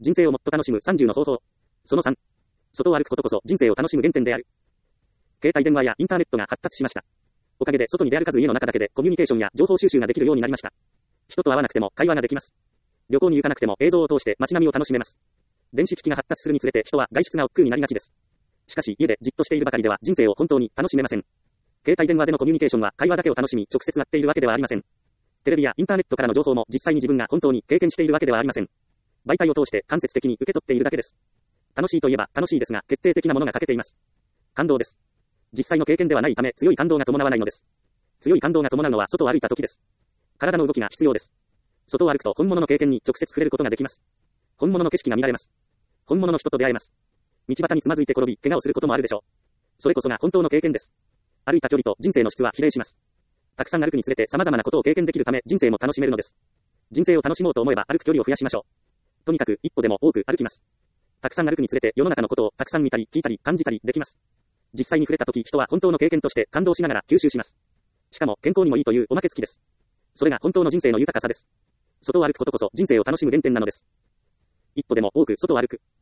人生をもっと楽しむ30の方法。その3。外を歩くことこそ人生を楽しむ原点である。携帯電話やインターネットが発達しました。おかげで外に出歩かず家の中だけでコミュニケーションや情報収集ができるようになりました。人と会わなくても会話ができます。旅行に行かなくても映像を通して街並みを楽しめます。電子機器が発達するにつれて人は外出が億劫になりがちです。しかし家でじっとしているばかりでは人生を本当に楽しめません。携帯電話でのコミュニケーションは会話だけを楽しみ直接会っているわけではありません。テレビやインターネットからの情報も実際に自分が本当に経験しているわけではありません。媒体を通して間接的に受け取っているだけです。楽しいといえば楽しいですが決定的なものが欠けています。感動です。実際の経験ではないため強い感動が伴わないのです。強い感動が伴うのは外を歩いた時です。体の動きが必要です。外を歩くと本物の経験に直接触れることができます。本物の景色が見られます。本物の人と出会えます。道端につまずいて転び、怪我をすることもあるでしょう。それこそが本当の経験です。歩いた距離と人生の質は比例します。たくさん歩くにつれて様々なことを経験できるため人生も楽しめるのです。人生を楽しもうと思えば歩く距離を増やしましょう。とにかく一歩でも多く歩きます。たくさん歩くにつれて世の中のことをたくさん見たり聞いたり感じたりできます。実際に触れた時人は本当の経験として感動しながら吸収します。しかも健康にもいいというおまけ付きです。それが本当の人生の豊かさです。外を歩くことこそ人生を楽しむ原点なのです。一歩でも多く外を歩く。